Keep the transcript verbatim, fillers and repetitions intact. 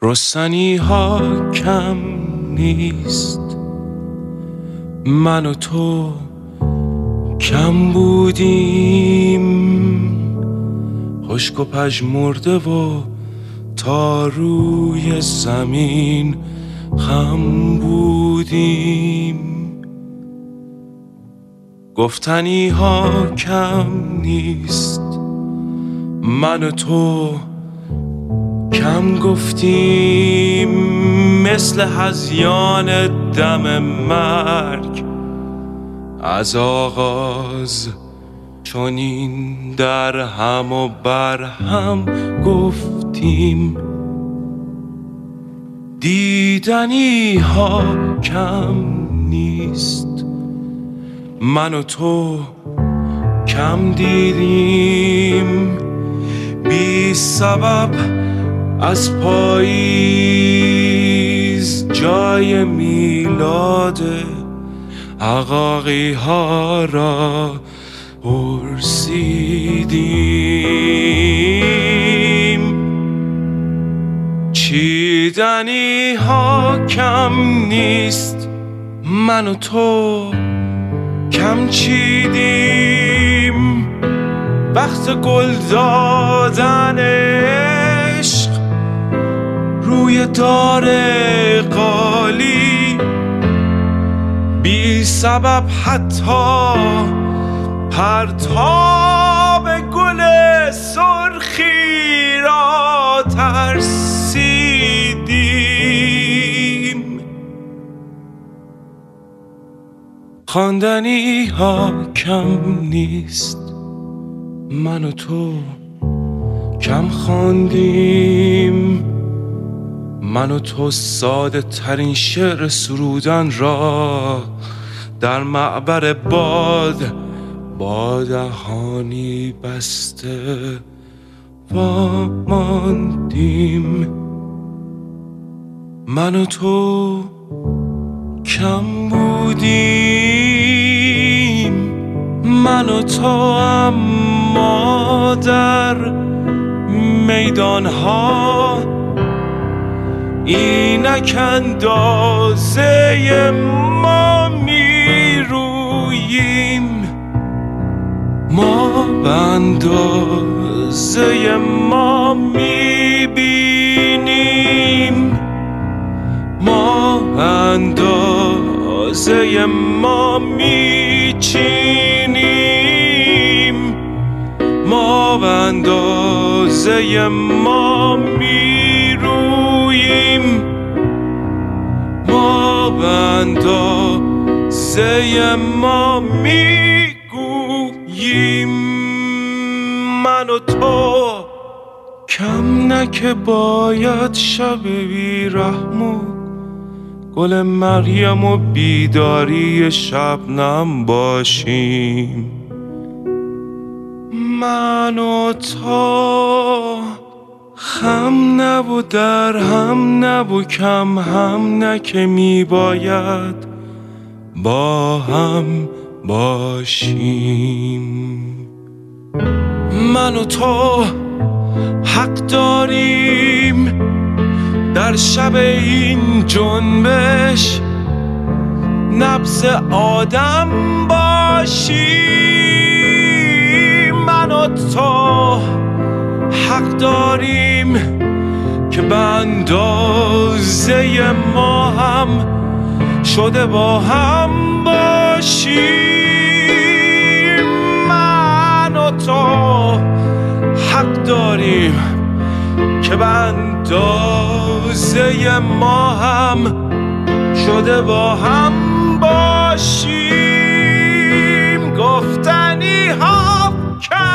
رستنی ها کم نیست، من و تو کم بودیم، خشک و پژمرده و تا روی زمین خم بودیم. گفتنی ها کم نیست، من و تو کم گفتیم، مثل هذیان دم مرگ از آغاز چنین در هم و بر هم گفتیم. دیدنی ها کم نیست، من و تو کم دیدیم، بی سبب از پاییز جای میلاد عقاقی ها را پرسیدیم. چیدنی ها کم نیست، من و تو کم چیدیم، وقت گل دادن عشق روی دار قالی، بی سبب حتی پرتاب گل سرخی را ترسیدیم. خواندنی ها کم نیست، من و تو کم خواندیم، من و تو ساده ترین شعر سرودن را در معبر باد با دهانی بسته واماندیم. من و تو کم بودیم، من و تو اما در میدان ها اینک اندازه ما می روییم، ما به اندازه ما می بینیم، ما به اندازه ما می چینیم، ما به اندازه ما می روییم، ما به اندازه ما می گوییم. من و تو کم نه که باید شب بی رحم و گل مریم و بیداری شبنم باشیم. من و تو خم نبو در هم نبو کم هم نه که می باید با هم باشیم. من و تو حق داریم در شب این جنبش نبض آدم باشیم. من و تو حق داریم که به اندازه ما هم شده با هم باشیم. من و تو حق داریم که به اندازه ما هم شده با هم باشیم. گفتنی ها